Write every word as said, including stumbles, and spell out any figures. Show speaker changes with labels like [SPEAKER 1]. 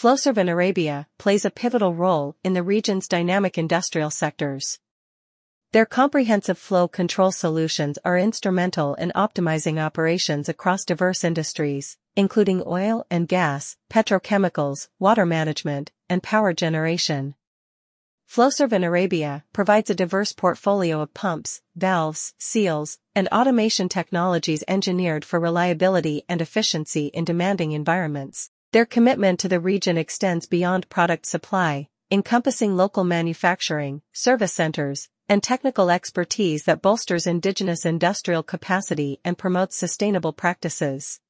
[SPEAKER 1] Flowserve in Arabia plays a pivotal role in the region's dynamic industrial sectors. Their comprehensive flow control solutions are instrumental in optimizing operations across diverse industries, including oil and gas, petrochemicals, water management, and power generation. Flowserve in Arabia provides a diverse portfolio of pumps, valves, seals, and automation technologies engineered for reliability and efficiency in demanding environments. Their commitment to the region extends beyond product supply, encompassing local manufacturing, service centers, and technical expertise that bolsters indigenous industrial capacity and promotes sustainable practices.